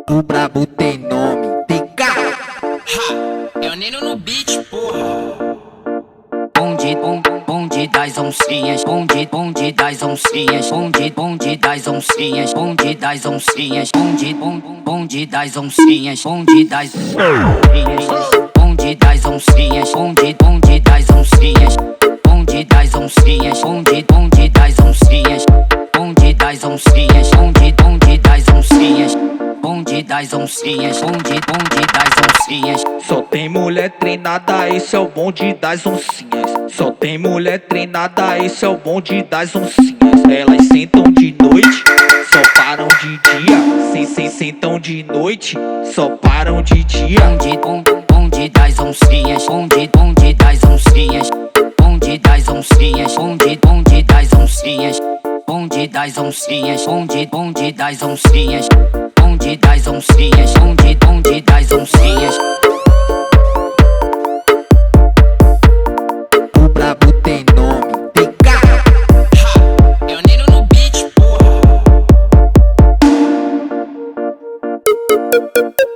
O brabo tem nome, TK. É o Neno no beat, porra. Bonde das oncinhas, bonde das oncinhas, bonde das oncinhas, bonde das oncinhas, bonde das oncinhas, bonde das oncinhas, bonde das oncinhas, bonde das oncinhas, bonde das oncinhas, bonde das oncinhas, bonde das oncinhas, bonde das oncinhas, bonde das oncinhas, bonde das oncinhas. Só tem mulher treinada, esse é o bonde das oncinhas. Só tem mulher treinada, esse é o bonde das oncinhas. Elas sentam de noite, só param de dia. Sentam de noite, só param de dia. Bonde das oncinhas, bonde das oncinhas, bonde das oncinhas, bonde das oncinhas, bonde das oncinhas, bonde das oncinhas, bonde das oncinhas, bonde das oncinhas. O brabo tem nome, TK. É o Neno no beat, porra.